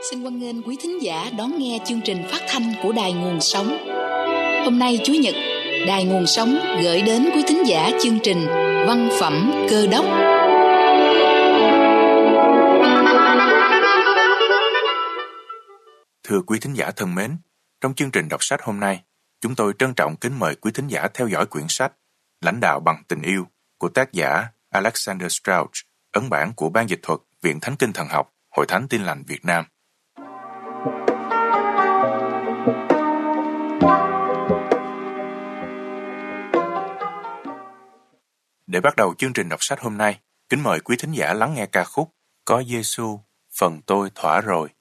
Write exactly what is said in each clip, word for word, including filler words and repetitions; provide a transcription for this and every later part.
Xin hoan nghênh quý thính giả đón nghe chương trình phát thanh của Đài Nguồn Sống. Hôm nay Chủ nhật, Đài Nguồn Sống gửi đến quý thính giả chương trình Văn phẩm Cơ đốc. Thưa quý thính giả thân mến, trong chương trình đọc sách hôm nay, chúng tôi trân trọng kính mời quý thính giả theo dõi quyển sách Lãnh đạo bằng tình yêu của tác giả Alexander Strauch, ấn bản của Ban dịch thuật Viện Thánh Kinh Thần học, Hội Thánh Tin Lành Việt Nam. Để bắt đầu chương trình đọc sách hôm nay, kính mời quý thính giả lắng nghe ca khúc Có Giê-xu, phần tôi thỏa rồi.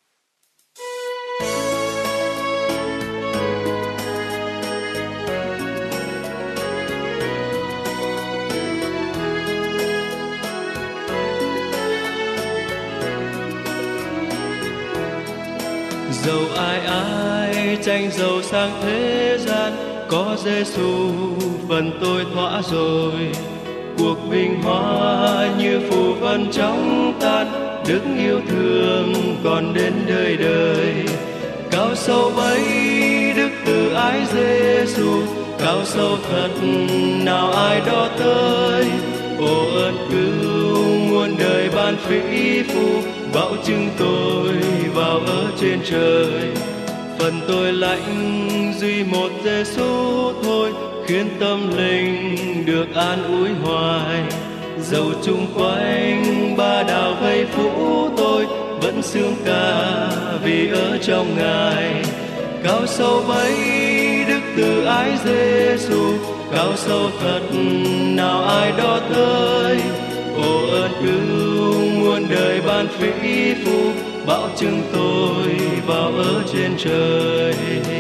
Dầu ai ai tranh giàu sang thế gian, có Giê-xu phần tôi thỏa rồi. Cuộc vinh hoa như phù vân chóng tan, đức yêu thương còn đến đời đời. Cao sâu bấy đức từ ái Giê-xu, cao sâu thật nào ai đo tới. Ồ ơn cứu muôn đời ban phí phu, bảo chứng tôi vào ở trên trời. Phần tôi lạnh duy một Giê-xu thôi, khiến tâm linh được an ủi hoài. Dầu chung quanh ba đào vây phủ tôi, vẫn sướng ca vì ở trong Ngài. Cao sâu bấy đức từ ái Giê-xu, cao sâu thật nào ai đo tới. Ồ ơn cứu muôn đời ban phí phu, bảo chứng tôi vào ở trên trời.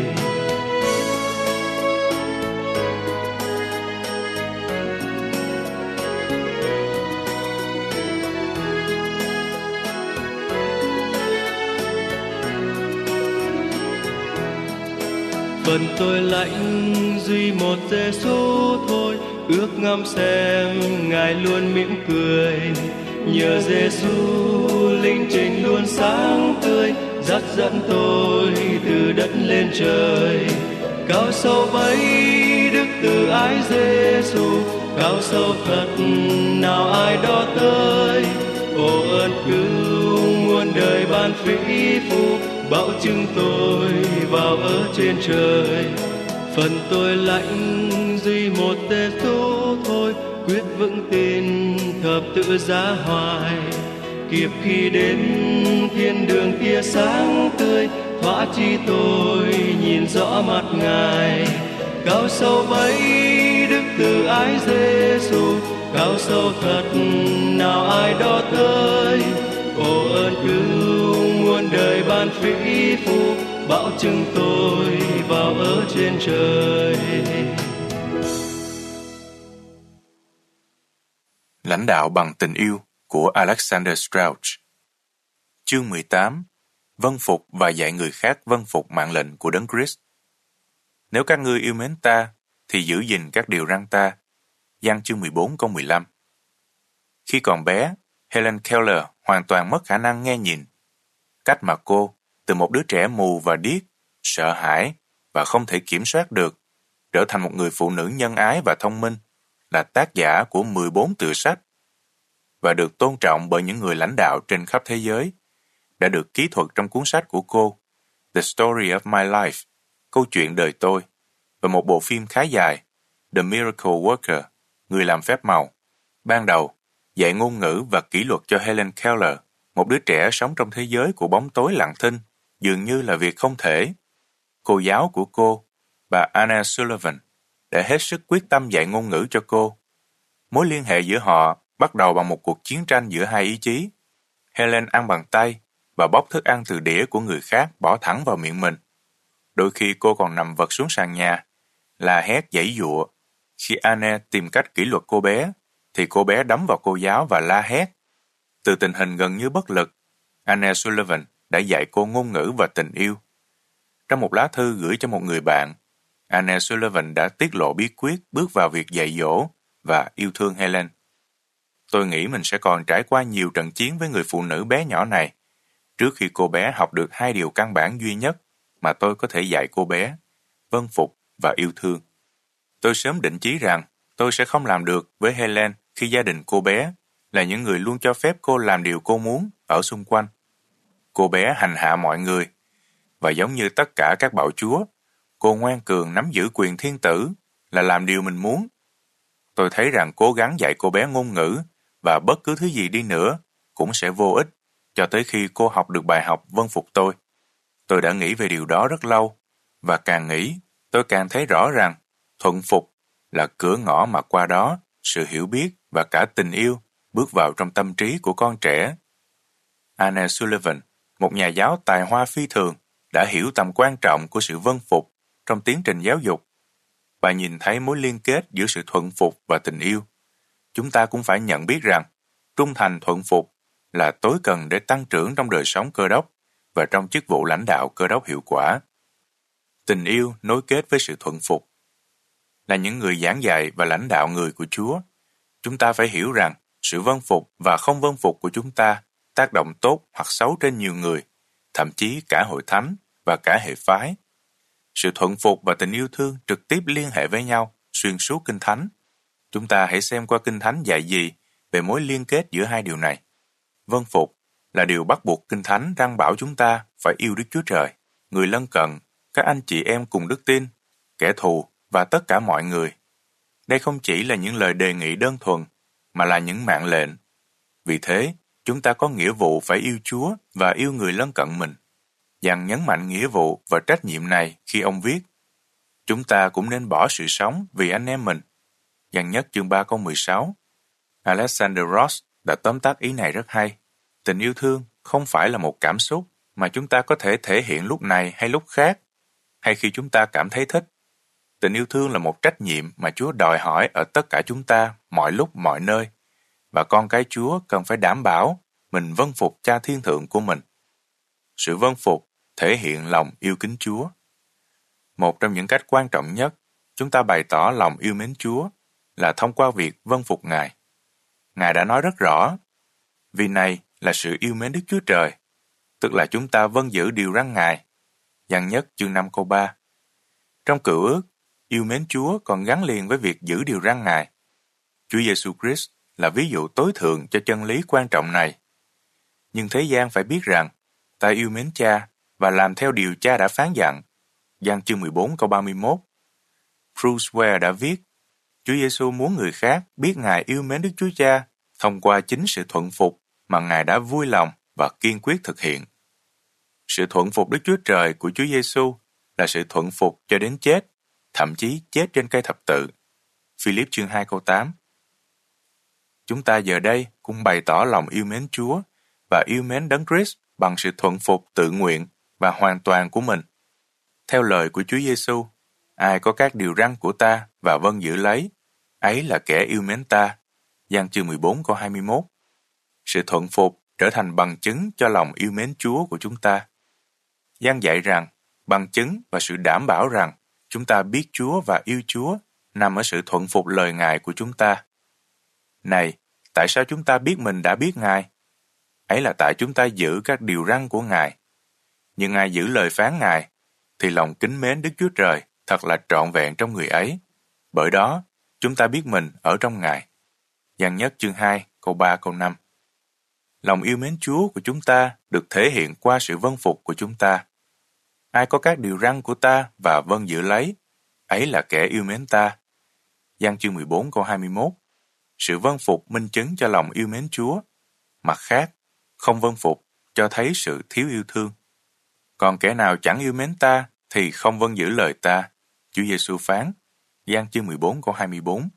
Phần tôi lạnh duy một Giê-xu thôi, ước ngắm xem Ngài luôn mỉm cười. Nhờ Giê-xu linh trình luôn sáng tươi, dắt dẫn tôi từ đất lên trời. Cao sâu bấy đức từ ái Giê-xu, cao sâu thật nào ai đo tới. Ồ ơn cứu muôn đời ban phí phu, bảo chứng tôi vào ở trên trời. Phần tôi lạnh duy một Giê-xu thôi, quyết vững tin thập tự giá hoài. Kịp khi đến thiên đường kia sáng tươi, thỏa chi tôi nhìn rõ mặt Ngài. Cao sâu bấy đức từ ái Giê-xu, cao sâu thật nào ai đo tới. Ồ ơn cứu muôn đời ban phí phu, bảo chứng tôi vào ở trên trời. Lãnh đạo bằng tình yêu của Alexander Strauch. Chương mười tám. Vâng phục và dạy người khác vâng phục mạng lệnh của Đấng Christ. Nếu các ngươi yêu mến ta, thì giữ gìn các điều răn ta. Giăng chương mười bốn câu mười lăm. Khi còn bé, Helen Keller hoàn toàn mất khả năng nghe nhìn. Cách mà cô, từ một đứa trẻ mù và điếc, sợ hãi và không thể kiểm soát được, trở thành một người phụ nữ nhân ái và thông minh, là tác giả của mười bốn tựa sách và được tôn trọng bởi những người lãnh đạo trên khắp thế giới, đã được kỹ thuật trong cuốn sách của cô The Story of My Life, câu chuyện đời tôi, và một bộ phim khá dài The Miracle Worker, người làm phép màu. Ban đầu, dạy ngôn ngữ và kỷ luật cho Helen Keller, một đứa trẻ sống trong thế giới của bóng tối lặng thinh, dường như là việc không thể. Cô giáo của cô, bà Anna Sullivan, đã hết sức quyết tâm dạy ngôn ngữ cho cô. Mối liên hệ giữa họ bắt đầu bằng một cuộc chiến tranh giữa hai ý chí. Helen ăn bằng tay và bóc thức ăn từ đĩa của người khác bỏ thẳng vào miệng mình. Đôi khi cô còn nằm vật xuống sàn nhà, la hét giãy giụa. Khi Anna tìm cách kỷ luật cô bé, thì cô bé đấm vào cô giáo và la hét. Từ tình hình gần như bất lực, Anna Sullivan đã dạy cô ngôn ngữ và tình yêu. Trong một lá thư gửi cho một người bạn, Anna Sullivan đã tiết lộ bí quyết bước vào việc dạy dỗ và yêu thương Helen. Tôi nghĩ mình sẽ còn trải qua nhiều trận chiến với người phụ nữ bé nhỏ này, trước khi cô bé học được hai điều căn bản duy nhất mà tôi có thể dạy cô bé, vâng phục và yêu thương. Tôi sớm định chí rằng tôi sẽ không làm được với Helen khi gia đình cô bé là những người luôn cho phép cô làm điều cô muốn ở xung quanh. Cô bé hành hạ mọi người, và giống như tất cả các bạo chúa, cô ngoan cường nắm giữ quyền thiên tử là làm điều mình muốn. Tôi thấy rằng cố gắng dạy cô bé ngôn ngữ và bất cứ thứ gì đi nữa cũng sẽ vô ích cho tới khi cô học được bài học vâng phục tôi. Tôi đã nghĩ về điều đó rất lâu, và càng nghĩ, tôi càng thấy rõ rằng thuận phục là cửa ngõ mà qua đó sự hiểu biết và cả tình yêu bước vào trong tâm trí của con trẻ. Anne Sullivan, một nhà giáo tài hoa phi thường, đã hiểu tầm quan trọng của sự vâng phục trong tiến trình giáo dục. Bà nhìn thấy mối liên kết giữa sự thuận phục và tình yêu. Chúng ta cũng phải nhận biết rằng trung thành thuận phục là tối cần để tăng trưởng trong đời sống cơ đốc và trong chức vụ lãnh đạo cơ đốc hiệu quả. Tình yêu nối kết với sự thuận phục. Là những người giảng dạy và lãnh đạo người của Chúa, chúng ta phải hiểu rằng sự vâng phục và không vâng phục của chúng ta tác động tốt hoặc xấu trên nhiều người, thậm chí cả hội thánh và cả hệ phái. Sự thuận phục và tình yêu thương trực tiếp liên hệ với nhau xuyên suốt Kinh Thánh. Chúng ta hãy xem qua Kinh Thánh dạy gì về mối liên kết giữa hai điều này. Vâng phục là điều bắt buộc Kinh Thánh răn bảo chúng ta phải yêu Đức Chúa Trời, người lân cận, các anh chị em cùng đức tin, kẻ thù và tất cả mọi người. Đây không chỉ là những lời đề nghị đơn thuần, mà là những mạng lệnh. Vì thế, chúng ta có nghĩa vụ phải yêu Chúa và yêu người lân cận mình. Giăng nhấn mạnh nghĩa vụ và trách nhiệm này khi ông viết: chúng ta cũng nên bỏ sự sống vì anh em mình. Giăng nhất chương ba câu mười sáu. Alexander Ross đã tóm tắt ý này rất hay. Tình yêu thương không phải là một cảm xúc mà chúng ta có thể thể hiện lúc này hay lúc khác, hay khi chúng ta cảm thấy thích. Tình yêu thương là một trách nhiệm mà Chúa đòi hỏi ở tất cả chúng ta, mọi lúc, mọi nơi. Và con cái Chúa cần phải đảm bảo mình vâng phục Cha Thiên Thượng của mình. Sự vâng phục thể hiện lòng yêu kính Chúa. Một trong những cách quan trọng nhất chúng ta bày tỏ lòng yêu mến Chúa là thông qua việc vâng phục Ngài. Ngài đã nói rất rõ, vì này là sự yêu mến Đức Chúa Trời, tức là chúng ta vâng giữ điều răn Ngài. Giăng nhất chương năm câu ba. Trong Cựu Ước, yêu mến Chúa còn gắn liền với việc giữ điều răn Ngài. Chúa Giêsu Christ là ví dụ tối thượng cho chân lý quan trọng này. Nhưng thế gian phải biết rằng ta yêu mến Cha và làm theo điều Cha đã phán dặn. Giăng chương mười bốn câu ba mươi mốt. Bruce Ware đã viết: Chúa Giêsu muốn người khác biết Ngài yêu mến Đức Chúa Cha thông qua chính sự thuận phục mà Ngài đã vui lòng và kiên quyết thực hiện. Sự thuận phục Đức Chúa Trời của Chúa Giêsu là sự thuận phục cho đến chết, thậm chí chết trên cây thập tự. Philip chương hai câu tám. Chúng ta giờ đây cũng bày tỏ lòng yêu mến Chúa và yêu mến Đấng Christ bằng sự thuận phục tự nguyện và hoàn toàn của mình. Theo lời của Chúa Giêsu, ai có các điều răn của ta và vâng giữ lấy, ấy là kẻ yêu mến ta. Giăng chương mười bốn câu hai mươi mốt. Sự thuận phục trở thành bằng chứng cho lòng yêu mến Chúa của chúng ta. Giăng dạy rằng bằng chứng và sự đảm bảo rằng chúng ta biết Chúa và yêu Chúa nằm ở sự thuận phục lời Ngài của chúng ta. Này, tại sao chúng ta biết mình đã biết Ngài? Ấy là tại chúng ta giữ các điều răn của Ngài. Nhưng ai giữ lời phán Ngài, thì lòng kính mến Đức Chúa Trời thật là trọn vẹn trong người ấy. Bởi đó, chúng ta biết mình ở trong Ngài. Giăng nhất chương hai, câu ba, câu năm. Lòng yêu mến Chúa của chúng ta được thể hiện qua sự vâng phục của chúng ta. Ai có các điều răn của ta và vâng giữ lấy, ấy là kẻ yêu mến ta. Giăng chương mười bốn, câu hai mươi mốt. Sự vâng phục minh chứng cho lòng yêu mến Chúa. Mặt khác, không vâng phục cho thấy sự thiếu yêu thương. Còn kẻ nào chẳng yêu mến ta thì không vâng giữ lời ta. Chúa Giêsu phán. Giăng chương mười bốn, câu hai mươi bốn.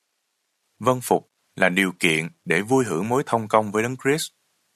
Vâng phục là điều kiện để vui hưởng mối thông công với Đấng Christ.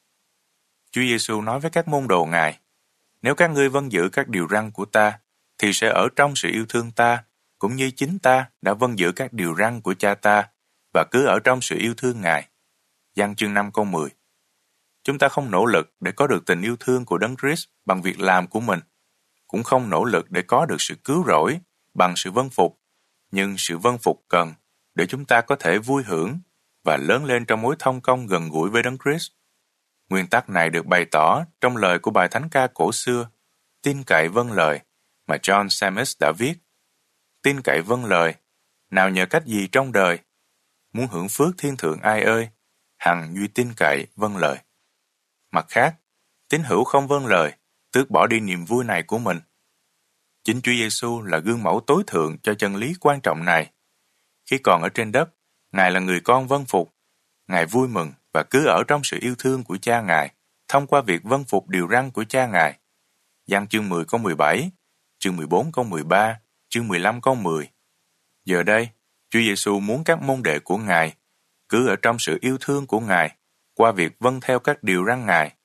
Chúa Giêsu nói với các môn đồ Ngài: Nếu các ngươi vâng giữ các điều răn của ta, thì sẽ ở trong sự yêu thương ta, cũng như chính ta đã vâng giữ các điều răn của Cha ta, và cứ ở trong sự yêu thương Ngài. Giăng chương năm câu mười. Chúng ta không nỗ lực để có được tình yêu thương của Đấng Christ bằng việc làm của mình, cũng không nỗ lực để có được sự cứu rỗi bằng sự vâng phục, nhưng sự vâng phục cần để chúng ta có thể vui hưởng và lớn lên trong mối thông công gần gũi với Đấng Christ. Nguyên tắc này được bày tỏ trong lời của bài thánh ca cổ xưa, Tin cậy vâng lời, mà John Sammis đã viết. Tin cậy vâng lời, nào nhờ cách gì trong đời, muốn hưởng phước thiên thượng ai ơi, hằng duy tin cậy vâng lời. Mặt khác, tín hữu không vâng lời, tước bỏ đi niềm vui này của mình. Chính Chúa Giêsu là gương mẫu tối thượng cho chân lý quan trọng này. Khi còn ở trên đất, Ngài là người con vâng phục. Ngài vui mừng và cứ ở trong sự yêu thương của cha Ngài, thông qua việc vâng phục điều răn của cha Ngài. Giăng chương mười câu mười bảy, chương mười bốn câu mười ba, chương mười lăm câu mười. Giờ đây, Chúa Giêsu muốn các môn đệ của Ngài cứ ở trong sự yêu thương của Ngài qua việc vâng theo các điều răn Ngài.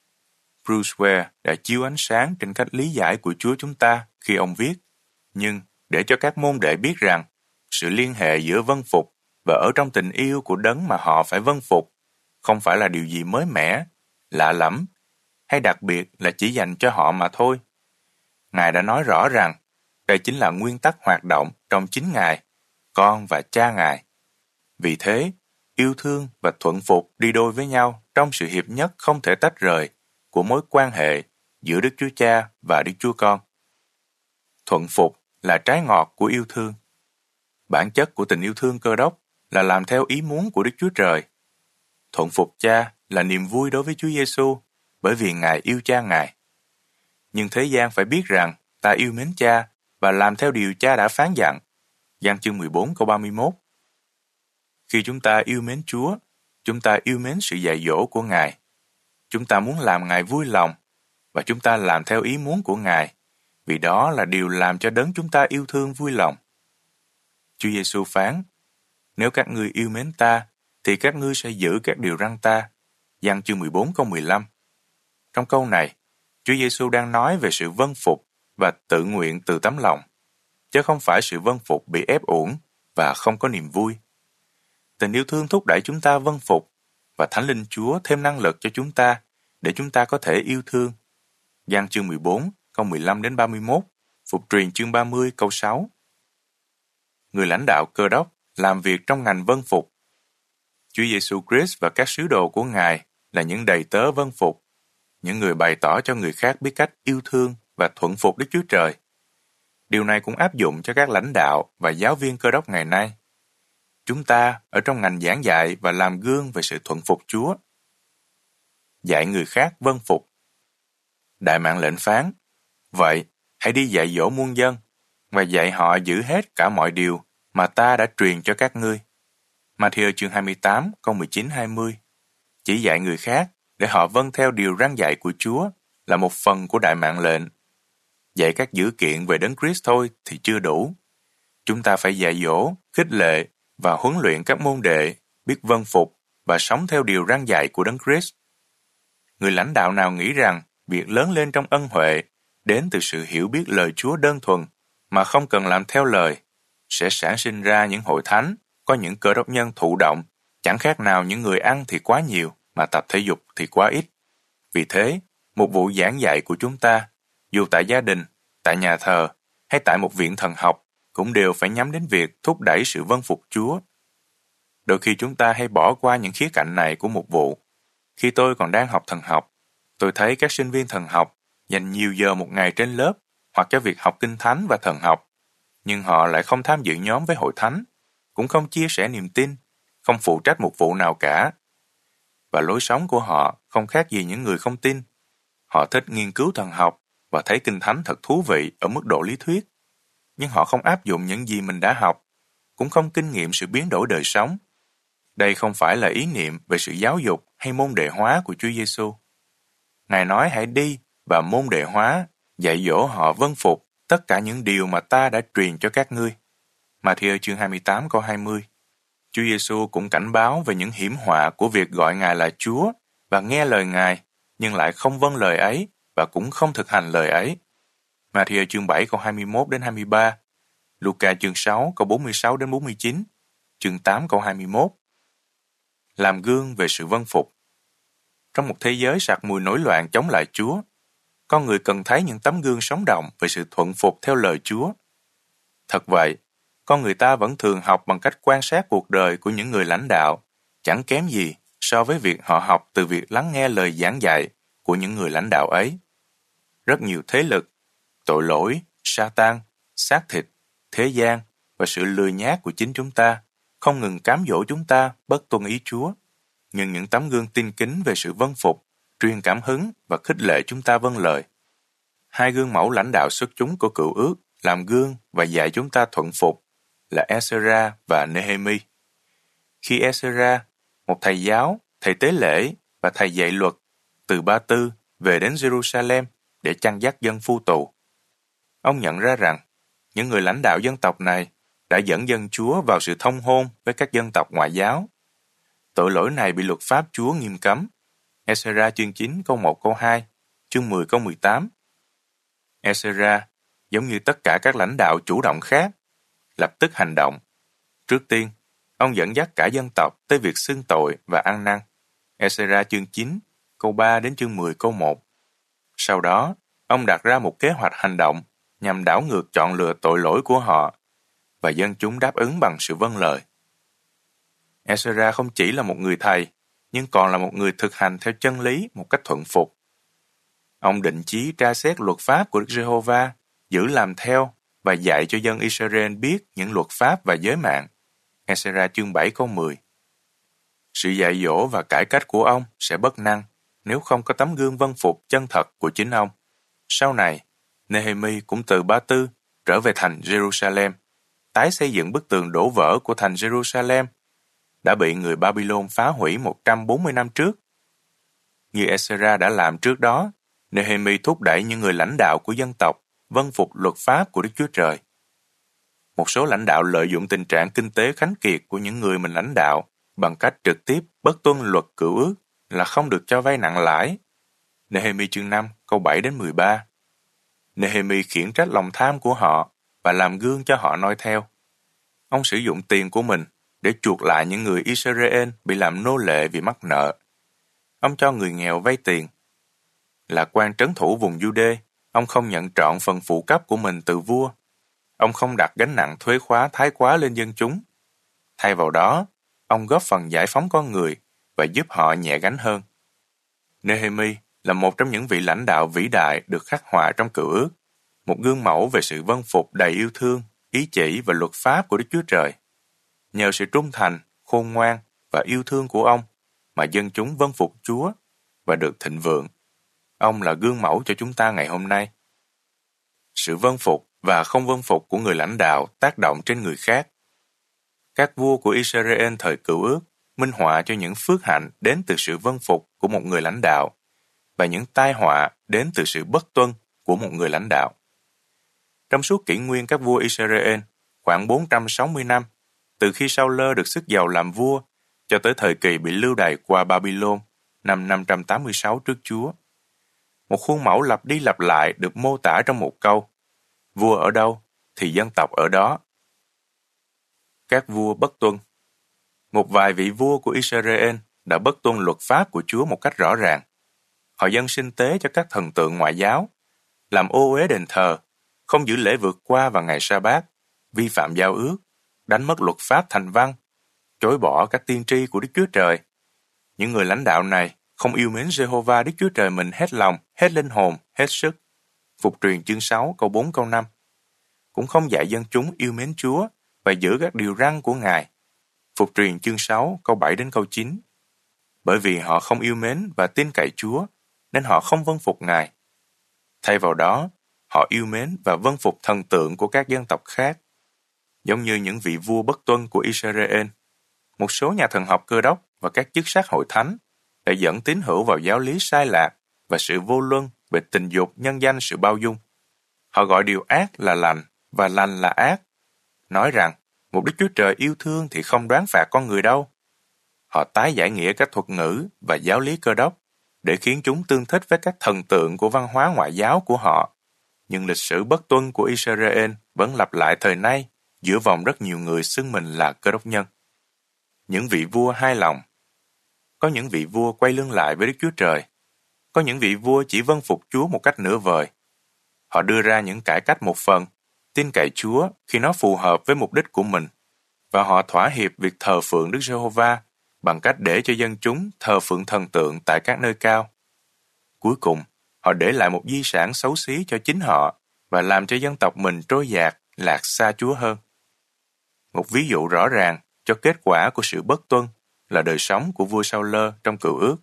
Bruce Ware đã chiếu ánh sáng trên cách lý giải của Chúa chúng ta khi ông viết, nhưng để cho các môn đệ biết rằng sự liên hệ giữa vâng phục và ở trong tình yêu của đấng mà họ phải vâng phục không phải là điều gì mới mẻ, lạ lẫm hay đặc biệt là chỉ dành cho họ mà thôi. Ngài đã nói rõ rằng đây chính là nguyên tắc hoạt động trong chính Ngài, con và cha Ngài. Vì thế, yêu thương và thuận phục đi đôi với nhau trong sự hiệp nhất không thể tách rời của mối quan hệ giữa Đức Chúa Cha và Đức Chúa Con. Thuận phục là trái ngọt của yêu thương. Bản chất của tình yêu thương Cơ Đốc là làm theo ý muốn của Đức Chúa Trời. Thuận phục Cha là niềm vui đối với Chúa Giêsu bởi vì Ngài yêu Cha Ngài. Nhưng thế gian phải biết rằng ta yêu mến Cha và làm theo điều Cha đã phán dặn. Giăng chương mười bốn câu ba mươi mốt. Khi chúng ta yêu mến Chúa, chúng ta yêu mến sự dạy dỗ của Ngài. Chúng ta muốn làm Ngài vui lòng và chúng ta làm theo ý muốn của Ngài, vì đó là điều làm cho đấng chúng ta yêu thương vui lòng. Chúa Giêsu phán, nếu các ngươi yêu mến ta, thì các ngươi sẽ giữ các điều răn ta. Giăng chương mười bốn câu mười lăm. Trong câu này, Chúa Giêsu đang nói về sự vâng phục và tự nguyện từ tấm lòng, chứ không phải sự vâng phục bị ép uổng và không có niềm vui. Tình yêu thương thúc đẩy chúng ta vâng phục, và Thánh Linh Chúa thêm năng lực cho chúng ta để chúng ta có thể yêu thương. Giăng chương mười bốn câu mười lăm đến ba mươi mốt, Phục truyền chương ba mươi câu sáu. Người lãnh đạo Cơ Đốc làm việc trong ngành vâng phục. Chúa Giêsu Christ và các sứ đồ của Ngài là những đầy tớ vâng phục, những người bày tỏ cho người khác biết cách yêu thương và thuận phục Đức Chúa Trời. Điều này cũng áp dụng cho các lãnh đạo và giáo viên Cơ Đốc ngày nay. Chúng ta ở trong ngành giảng dạy và làm gương về sự thuận phục Chúa. Dạy người khác vâng phục. Đại mạng lệnh phán, vậy hãy đi dạy dỗ muôn dân và dạy họ giữ hết cả mọi điều mà ta đã truyền cho các ngươi. Ma-thi-ơ chương hai mươi tám câu mười chín hai mươi. Chỉ dạy người khác để họ vâng theo điều răn dạy của Chúa là một phần của đại mạng lệnh. Dạy các dữ kiện về Đấng Christ thôi thì chưa đủ. Chúng ta phải dạy dỗ, khích lệ và huấn luyện các môn đệ biết vâng phục và sống theo điều răn dạy của Đấng Christ. Người lãnh đạo nào nghĩ rằng việc lớn lên trong ân huệ đến từ sự hiểu biết lời Chúa đơn thuần mà không cần làm theo lời sẽ sản sinh ra những hội thánh có những Cơ Đốc nhân thụ động, chẳng khác nào những người ăn thì quá nhiều mà tập thể dục thì quá ít. Vì thế, một vụ giảng dạy của chúng ta, dù tại gia đình, tại nhà thờ hay tại một viện thần học, cũng đều phải nhắm đến việc thúc đẩy sự vâng phục Chúa. Đôi khi chúng ta hay bỏ qua những khía cạnh này của một vụ. Khi tôi còn đang học thần học, tôi thấy các sinh viên thần học dành nhiều giờ một ngày trên lớp hoặc cho việc học kinh thánh và thần học, nhưng họ lại không tham dự nhóm với hội thánh, cũng không chia sẻ niềm tin, không phụ trách một vụ nào cả. Và lối sống của họ không khác gì những người không tin. Họ thích nghiên cứu thần học và thấy kinh thánh thật thú vị ở mức độ lý thuyết, nhưng họ không áp dụng những gì mình đã học, cũng không kinh nghiệm sự biến đổi đời sống. Đây không phải là ý niệm về sự giáo dục hay môn đệ hóa của Chúa Giêsu. Ngài nói hãy đi và môn đệ hóa, dạy dỗ họ vâng phục tất cả những điều mà ta đã truyền cho các ngươi. Ma-thi-ơ chương hai mươi tám câu hai mươi. Chúa Giêsu cũng cảnh báo về những hiểm họa của việc gọi Ngài là Chúa và nghe lời Ngài, nhưng lại không vâng lời ấy và cũng không thực hành lời ấy. Ma-thi-ơ chương bảy câu hai mươi mốt đến hai mươi ba, Luca chương sáu câu bốn mươi sáu đến bốn mươi chín, chương tám câu hai mươi mốt. Làm gương về sự vâng phục. Trong một thế giới sặc mùi nổi loạn chống lại Chúa, con người cần thấy những tấm gương sống động về sự thuận phục theo lời Chúa. Thật vậy, con người ta vẫn thường học bằng cách quan sát cuộc đời của những người lãnh đạo, chẳng kém gì so với việc họ học từ việc lắng nghe lời giảng dạy của những người lãnh đạo ấy. Rất nhiều thế lực, tội lỗi, Sa-tan, xác thịt, thế gian và sự lười nhác của chính chúng ta không ngừng cám dỗ chúng ta bất tuân ý Chúa. Nhưng những tấm gương tin kính về sự vâng phục, truyền cảm hứng và khích lệ chúng ta vâng lời. Hai gương mẫu lãnh đạo xuất chúng của Cựu Ước làm gương và dạy chúng ta thuận phục là Ezra và Nehemi. Khi Ezra, một thầy giáo, thầy tế lễ và thầy dạy luật từ Ba Tư về đến Jerusalem để chăn dắt dân phu tù, ông nhận ra rằng những người lãnh đạo dân tộc này đã dẫn dân Chúa vào sự thông hôn với các dân tộc ngoại giáo. Tội lỗi này bị luật pháp Chúa nghiêm cấm. Ezra chương chín câu một câu hai, chương mười câu mười tám. Ezra, giống như tất cả các lãnh đạo chủ động khác, lập tức hành động. Trước tiên, ông dẫn dắt cả dân tộc tới việc xưng tội và ăn năn. Ezra chương chín câu ba đến chương mười câu một. Sau đó, ông đặt ra một kế hoạch hành động nhằm đảo ngược chọn lựa tội lỗi của họ, và dân chúng đáp ứng bằng sự vâng lời. Ezra không chỉ là một người thầy, nhưng còn là một người thực hành theo chân lý một cách thuận phục. Ông định chí tra xét luật pháp của Đức Giê-hô-va, giữ làm theo và dạy cho dân Israel biết những luật pháp và giới mạng. Ezra chương bảy câu mười. Sự dạy dỗ và cải cách của ông sẽ bất năng nếu không có tấm gương vâng phục chân thật của chính ông. Sau này, Nehemi cũng từ Ba Tư trở về thành Jerusalem, tái xây dựng bức tường đổ vỡ của thành Jerusalem đã bị người Babylon phá hủy một trăm bốn mươi năm trước. Như Ezra đã làm trước đó, Nehemi thúc đẩy những người lãnh đạo của dân tộc vâng phục luật pháp của Đức Chúa Trời. Một số lãnh đạo lợi dụng tình trạng kinh tế khánh kiệt của những người mình lãnh đạo bằng cách trực tiếp bất tuân luật Cựu Ước là không được cho vay nặng lãi. Nehemi chương năm câu bảy đến mười ba. Nehemi khiển trách lòng tham của họ và làm gương cho họ noi theo. Ông sử dụng tiền của mình để chuộc lại những người Israel bị làm nô lệ vì mắc nợ. Ông cho người nghèo vay tiền. Là quan trấn thủ vùng Giu-đê, ông không nhận trọn phần phụ cấp của mình từ vua. Ông không đặt gánh nặng thuế khóa thái quá lên dân chúng. Thay vào đó, ông góp phần giải phóng con người và giúp họ nhẹ gánh hơn. Nehemi là một trong những vị lãnh đạo vĩ đại được khắc họa trong Cựu Ước, một gương mẫu về sự vâng phục đầy yêu thương, ý chỉ và luật pháp của Đức Chúa Trời. Nhờ sự trung thành, khôn ngoan và yêu thương của ông mà dân chúng vâng phục Chúa và được thịnh vượng. Ông là gương mẫu cho chúng ta ngày hôm nay. Sự vâng phục và không vâng phục của người lãnh đạo tác động trên người khác. Các vua của Israel thời Cựu Ước minh họa cho những phước hạnh đến từ sự vâng phục của một người lãnh đạo và những tai họa đến từ sự bất tuân của một người lãnh đạo. Trong suốt kỷ nguyên các vua Israel, khoảng bốn trăm sáu mươi năm, từ khi Sa-ul được sức giàu làm vua cho tới thời kỳ bị lưu đày qua Babylon năm năm trăm tám mươi sáu trước Chúa. Một khuôn mẫu lặp đi lặp lại được mô tả trong một câu: vua ở đâu thì dân tộc ở đó. Các vua bất tuân. Một vài vị vua của Israel đã bất tuân luật pháp của Chúa một cách rõ ràng. Họ dâng sinh tế cho các thần tượng ngoại giáo, làm ô uế đền thờ, không giữ lễ vượt qua vào ngày sa-bát, vi phạm giao ước, đánh mất luật pháp thành văn, chối bỏ các tiên tri của Đức Chúa Trời. Những người lãnh đạo này không yêu mến Giê-hô-va Đức Chúa Trời mình hết lòng, hết linh hồn, hết sức. Phục truyền chương sáu câu bốn câu năm. Cũng không dạy dân chúng yêu mến Chúa và giữ các điều răn của Ngài. Phục truyền chương sáu câu bảy đến câu chín. Bởi vì họ không yêu mến và tin cậy Chúa, nên họ không vâng phục Ngài. Thay vào đó, họ yêu mến và vâng phục thần tượng của các dân tộc khác. Giống như những vị vua bất tuân của Israel, một số nhà thần học Cơ Đốc và các chức sắc hội thánh đã dẫn tín hữu vào giáo lý sai lạc và sự vô luân về tình dục nhân danh sự bao dung. Họ gọi điều ác là lành và lành là ác, nói rằng một Đức Chúa Trời yêu thương thì không đoán phạt con người đâu. Họ tái giải nghĩa các thuật ngữ và giáo lý Cơ Đốc để khiến chúng tương thích với các thần tượng của văn hóa ngoại giáo của họ. Nhưng lịch sử bất tuân của Israel vẫn lặp lại thời nay giữa vòng rất nhiều người xưng mình là Cơ Đốc nhân. Những vị vua hai lòng. Có những vị vua quay lưng lại với Đức Chúa Trời. Có những vị vua chỉ vâng phục Chúa một cách nửa vời. Họ đưa ra những cải cách một phần, tin cậy Chúa khi nó phù hợp với mục đích của mình, và họ thỏa hiệp việc thờ phượng Đức Giê-hô-va bằng cách để cho dân chúng thờ phượng thần tượng tại các nơi cao. Cuối cùng, họ để lại một di sản xấu xí cho chính họ và làm cho dân tộc mình trôi dạt, lạc xa Chúa hơn. Một ví dụ rõ ràng cho kết quả của sự bất tuân là đời sống của vua Sao-lơ trong Cựu Ước.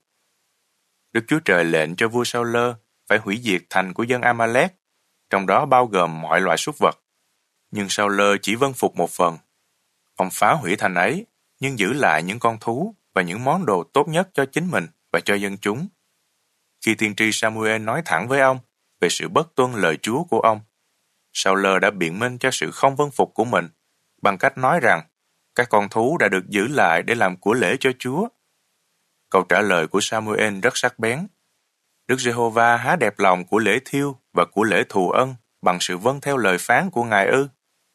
Đức Chúa Trời lệnh cho vua Sao-lơ phải hủy diệt thành của dân A-ma-lét, trong đó bao gồm mọi loại súc vật. Nhưng Sao-lơ chỉ vâng phục một phần. Ông phá hủy thành ấy, nhưng giữ lại những con thú và những món đồ tốt nhất cho chính mình và cho dân chúng. Khi tiên tri Samuel nói thẳng với ông về sự bất tuân lời Chúa của ông, Sao-lơ đã biện minh cho sự không vâng phục của mình bằng cách nói rằng các con thú đã được giữ lại để làm của lễ cho Chúa. Câu trả lời của Samuel rất sắc bén. Đức Giê-hô-va há đẹp lòng của lễ thiêu và của lễ thù ân bằng sự vâng theo lời phán của Ngài ư?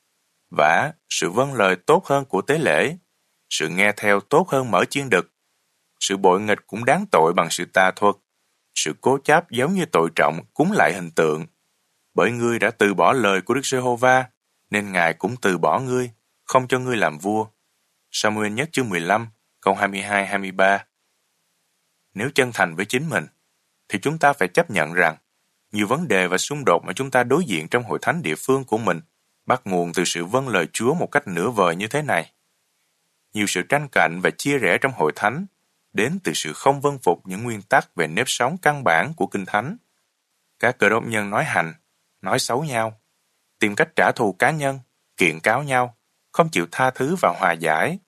Vả, sự vâng lời tốt hơn của tế lễ, sự nghe theo tốt hơn mở chiên đực. Sự bội nghịch cũng đáng tội bằng sự tà thuật. Sự cố chấp giống như tội trọng cúng lại hình tượng. Bởi ngươi đã từ bỏ lời của Đức Giê-hô-va, nên Ngài cũng từ bỏ ngươi, không cho ngươi làm vua. Sa-mu-ên nhất chương mười lăm, câu hai mươi hai hai mươi ba. Nếu chân thành với chính mình, thì chúng ta phải chấp nhận rằng nhiều vấn đề và xung đột mà chúng ta đối diện trong hội thánh địa phương của mình bắt nguồn từ sự vâng lời Chúa một cách nửa vời như thế này. Nhiều sự tranh cạnh và chia rẽ trong hội thánh đến từ sự không vâng phục những nguyên tắc về nếp sống căn bản của Kinh Thánh. Các Cơ Đốc nhân nói hành, nói xấu nhau, tìm cách trả thù cá nhân, kiện cáo nhau, không chịu tha thứ và hòa giải.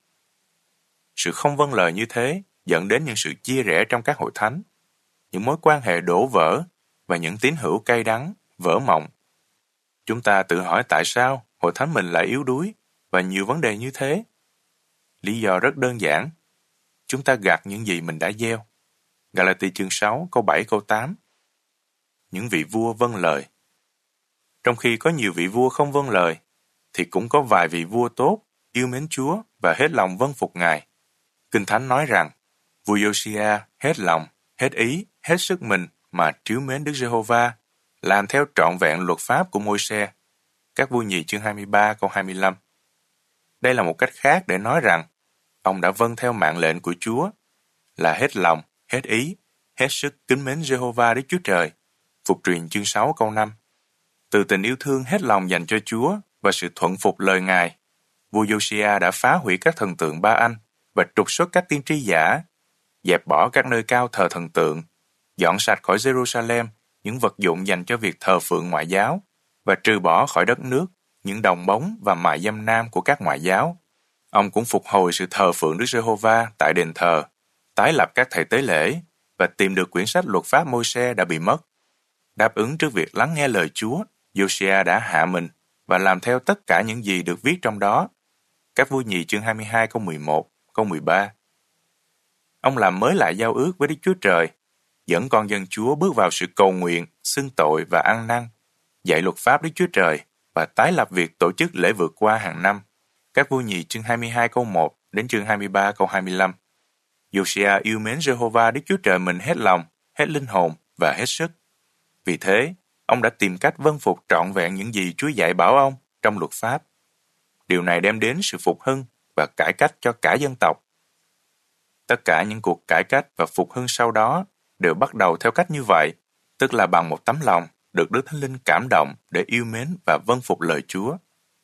Sự không vâng lời như thế dẫn đến những sự chia rẽ trong các hội thánh, những mối quan hệ đổ vỡ và những tín hữu cay đắng, vỡ mộng. Chúng ta tự hỏi tại sao hội thánh mình lại yếu đuối và nhiều vấn đề như thế. Lý do rất đơn giản. Chúng ta gặt những gì mình đã gieo. Ga-la-ti chương sáu, câu bảy, câu tám. Những vị vua vâng lời. Trong khi có nhiều vị vua không vâng lời, thì cũng có vài vị vua tốt, yêu mến Chúa và hết lòng vâng phục Ngài. Kinh Thánh nói rằng, vua Giô-si-a hết lòng, hết ý, hết sức mình mà trìu mến Đức Giê-hô-va, làm theo trọn vẹn luật pháp của Môi-se. Các vua nhì chương hai mươi ba, câu hai mươi lăm. Đây là một cách khác để nói rằng, ông đã vâng theo mạng lệnh của Chúa, là hết lòng, hết ý, hết sức kính mến Giê-hô-va Đức Chúa Trời. Phục truyền chương sáu, câu năm. Từ tình yêu thương hết lòng dành cho Chúa và sự thuận phục lời Ngài, vua Giô-si-a đã phá hủy các thần tượng Ba-anh và trục xuất các tiên tri giả, dẹp bỏ các nơi cao thờ thần tượng, dọn sạch khỏi Giê-ru-sa-lem những vật dụng dành cho việc thờ phượng ngoại giáo và trừ bỏ khỏi đất nước những đồng bóng và mại dâm nam của các ngoại giáo. Ông cũng phục hồi sự thờ phượng Đức Giê-hô-va tại đền thờ, tái lập các thầy tế lễ và tìm được quyển sách luật pháp Môi-se đã bị mất. Đáp ứng trước việc lắng nghe lời Chúa, Giô-si-a đã hạ mình và làm theo tất cả những gì được viết trong đó. Các vua nhì chương hai mươi hai, câu mười một, câu mười ba. Ông làm mới lại giao ước với Đức Chúa Trời, dẫn con dân Chúa bước vào sự cầu nguyện, xưng tội và ăn năn, dạy luật pháp Đức Chúa Trời và tái lập việc tổ chức lễ vượt qua hàng năm. Các vua nhì chương hai mươi hai câu một đến chương hai mươi ba câu hai mươi lăm. Giô-si-a yêu mến Giê-hô-va Đức Chúa Trời mình hết lòng, hết linh hồn và hết sức. Vì thế, ông đã tìm cách vâng phục trọn vẹn những gì Chúa dạy bảo ông trong luật pháp. Điều này đem đến sự phục hưng và cải cách cho cả dân tộc. Tất cả những cuộc cải cách và phục hưng sau đó đều bắt đầu theo cách như vậy, tức là bằng một tấm lòng được Đức Thánh Linh cảm động để yêu mến và vâng phục lời Chúa.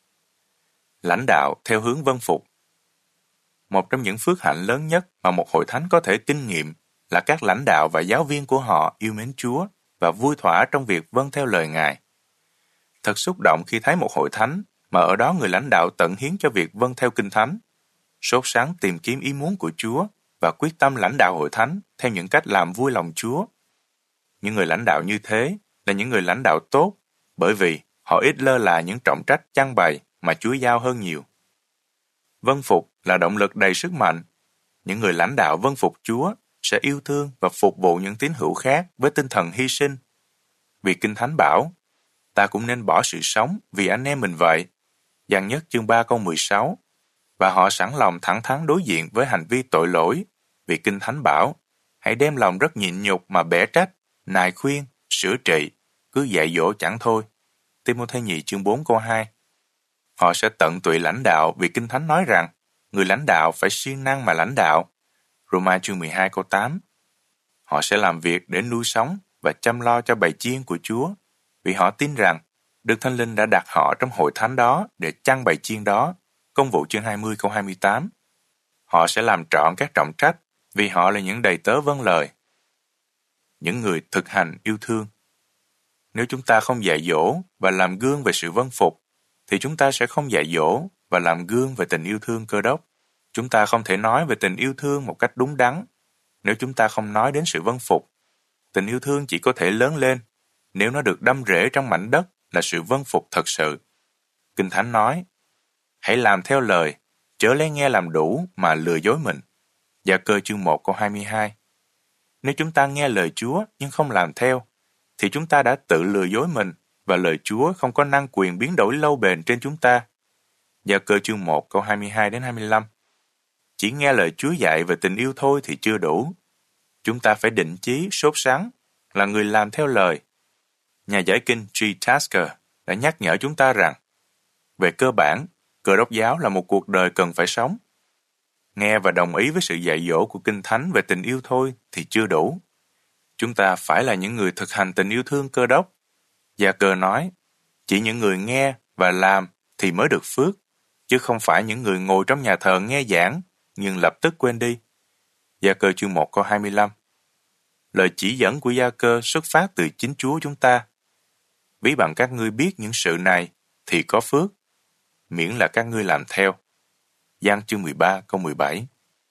Lãnh đạo theo hướng vâng phục. Một trong những phước hạnh lớn nhất mà một hội thánh có thể kinh nghiệm là các lãnh đạo và giáo viên của họ yêu mến Chúa và vui thỏa trong việc vâng theo lời Ngài. Thật xúc động khi thấy một hội thánh mà ở đó người lãnh đạo tận hiến cho việc vâng theo Kinh Thánh, sốt sắng tìm kiếm ý muốn của Chúa và quyết tâm lãnh đạo hội thánh theo những cách làm vui lòng Chúa. Những người lãnh đạo như thế là những người lãnh đạo tốt, bởi vì họ ít lơ là những trọng trách chăn bày mà Chúa giao hơn nhiều. Vâng phục là động lực đầy sức mạnh. Những người lãnh đạo vâng phục Chúa sẽ yêu thương và phục vụ những tín hữu khác với tinh thần hy sinh. Vì Kinh Thánh bảo, ta cũng nên bỏ sự sống vì anh em mình vậy. Giăng nhất chương ba câu mười sáu. Và họ sẵn lòng thẳng thắn đối diện với hành vi tội lỗi, vì Kinh Thánh bảo, hãy đem lòng rất nhịn nhục mà bẻ trách, nài khuyên, sửa trị, cứ dạy dỗ chẳng thôi. Ti-mô-thê nhì chương bốn câu hai. Họ sẽ tận tụy lãnh đạo vì Kinh Thánh nói rằng, người lãnh đạo phải siêng năng mà lãnh đạo, Roma chương mười hai câu tám. Họ sẽ làm việc để nuôi sống và chăm lo cho bầy chiên của Chúa, vì họ tin rằng Đức Thánh Linh đã đặt họ trong hội thánh đó để chăn bầy chiên đó. Công vụ chương hai mươi câu hai mươi tám. Họ sẽ làm trọn các trọng trách vì họ là những đầy tớ vâng lời. Những người thực hành yêu thương. Nếu chúng ta không dạy dỗ và làm gương về sự vâng phục, thì chúng ta sẽ không dạy dỗ và làm gương về tình yêu thương Cơ Đốc. Chúng ta không thể nói về tình yêu thương một cách đúng đắn nếu chúng ta không nói đến sự vâng phục. Tình yêu thương chỉ có thể lớn lên nếu nó được đâm rễ trong mảnh đất là sự vâng phục thật sự. Kinh Thánh nói, hãy làm theo lời, chớ lấy nghe làm đủ mà lừa dối mình. Gia Cơ chương một câu hai mươi hai. Nếu chúng ta nghe lời Chúa nhưng không làm theo, thì chúng ta đã tự lừa dối mình và lời Chúa không có năng quyền biến đổi lâu bền trên chúng ta. Gia Cơ chương một câu hai mươi hai đến hai mươi lăm. Chỉ nghe lời Chúa dạy về tình yêu thôi thì chưa đủ. Chúng ta phải định chí, sốt sắng, là người làm theo lời. Nhà giải kinh G. Tasker đã nhắc nhở chúng ta rằng, về cơ bản, Cơ Đốc giáo là một cuộc đời cần phải sống. Nghe và đồng ý với sự dạy dỗ của Kinh Thánh về tình yêu thôi thì chưa đủ. Chúng ta phải là những người thực hành tình yêu thương Cơ Đốc. Gia Cơ nói, chỉ những người nghe và làm thì mới được phước, chứ không phải những người ngồi trong nhà thờ nghe giảng nhưng lập tức quên đi. Gia Cơ chương một câu hai mươi lăm. Lời chỉ dẫn của Gia Cơ xuất phát từ chính Chúa chúng ta. Ví bằng các ngươi biết những sự này thì có phước, miễn là các ngươi làm theo. Giăng chương mười ba câu mười bảy.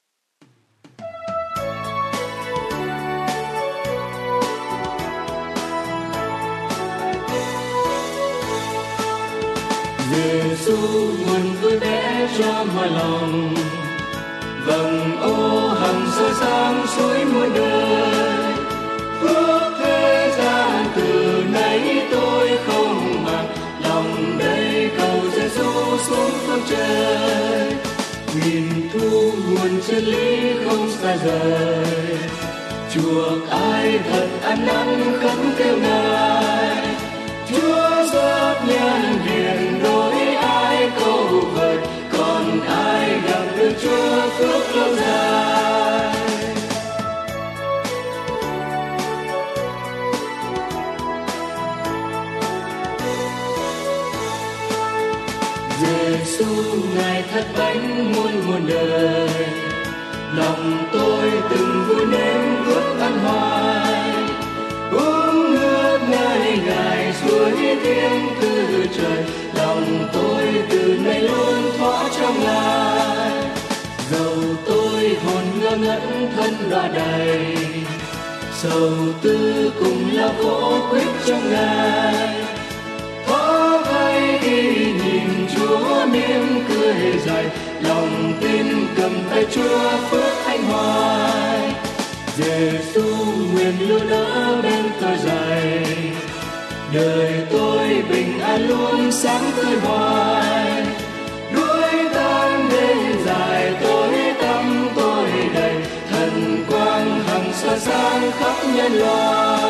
Giêsu nguồn vui vẻ cho mọi lòng, vầng ô hằng soi sáng suối muôn đời. Phước thế gian từ nãy tôi không màng, lòng đây cầu Giêsu xuống phương trời. Nghìn thu nguồn chân lý không xa rời, chuộc ai thật ăn năn khấn kêu Ngài. Chúa rất nhân hiền đối ai cầu vời, còn ai gặp được Chúa phước lâu dài. Giêsu Ngài thật bánh muôn muôn đời, lòng tôi từng vui nếm ước ăn hoài. Uống nước nơi Ngài suối tiếng từ trời, lòng tôi từ nay luôn thoát trong Ngài. Dầu tôi hồn ngơ ngẩn thân đọa đầy, sầu tư cùng lao khổ quyết trong Ngài. Thoát hay khi nhìn Chúa mỉm cười dài, lòng tin cầm tay Chúa phước hạnh hoài. Giêsu nguyện luôn đỡ bên tôi dài, đời tôi bình an luôn sáng tươi hoài. Đuổi tan đêm dài tối tăm tôi đầy, thần quang hằng soi sáng khắp nhân loại.